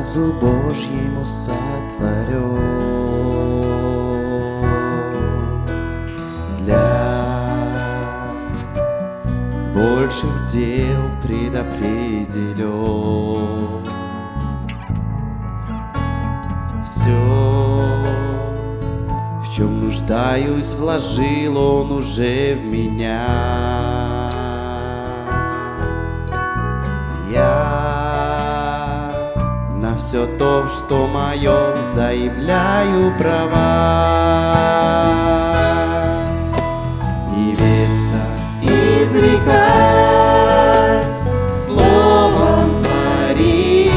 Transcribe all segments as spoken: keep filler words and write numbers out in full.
образу Божьему сотворен. Для больших дел предопределен. Все, в чем нуждаюсь, вложил Он уже в меня. Я на все то, что мое, заявляю права. Невеста, изрекай, словом твори,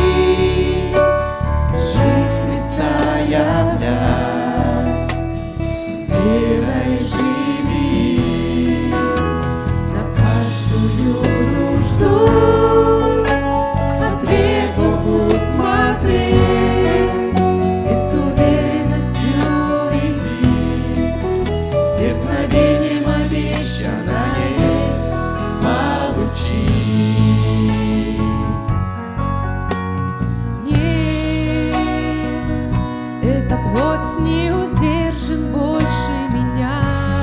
жизнь Христа являй, верой живи, на каждую нужду ответ Богу смотри, и с уверенностью иди, с дерзновением обещанное получи. Нет, эта плоть не удержит больше меня.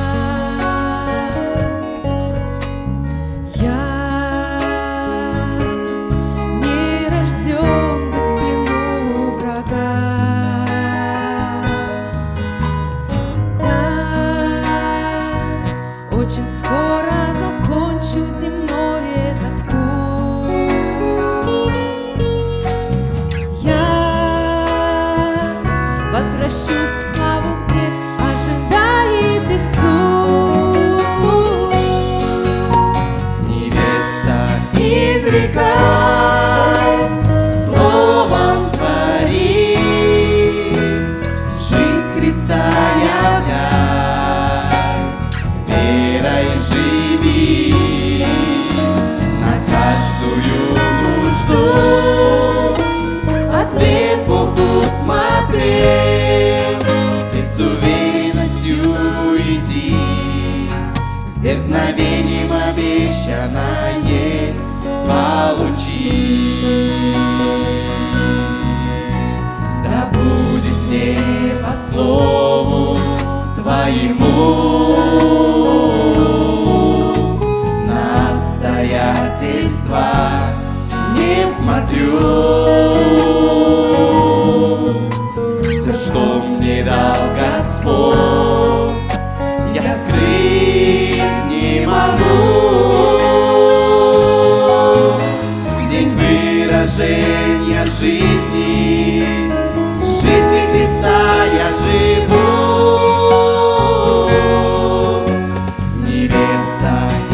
Я не рожден быть в плену врага. Да, очень скоро закончу земной этот путь. Я возвращусь в славу, где ожидает Иисус. Невеста, изрекай, словом твори, жизнь Христа являй, верой живи, на каждую нужду ответ Богу смотри, ты с уверенностью иди, с дерзновением обещанное получи. Да будет мне по слову твоему, на обстоятельства не смотрю. Все, что мне дал Господь, я скрыть не могу. День выражения жизни, жизни Христа я живу. Невеста,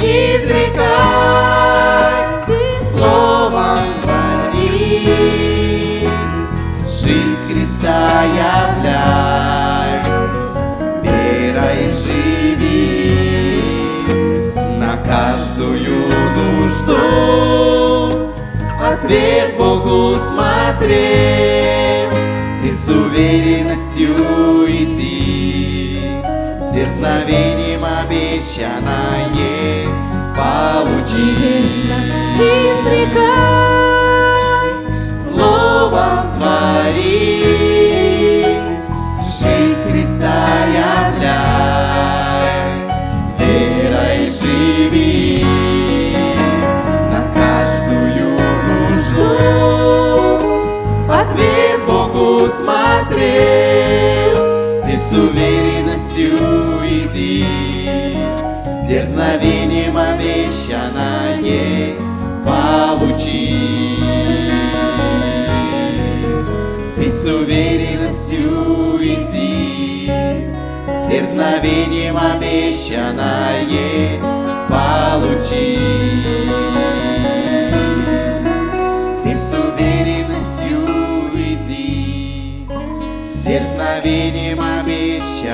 изрекай, словом твори, жизнь Христа являй, верой живи, на каждую нужду ответ Богу смотри, ты с уверенностью иди, с дерзновением обещанное получи. Невеста, изрекай, Словом твори, жизнь Христа являй, верой живи, на каждую нужду ответ Богу смотри, ты с уверенностью иди, с дерзновением обещанное получи. Ты с уверенностью иди, с дерзновением обещанное получи. Ты с уверенностью иди, с дерзновением обещанное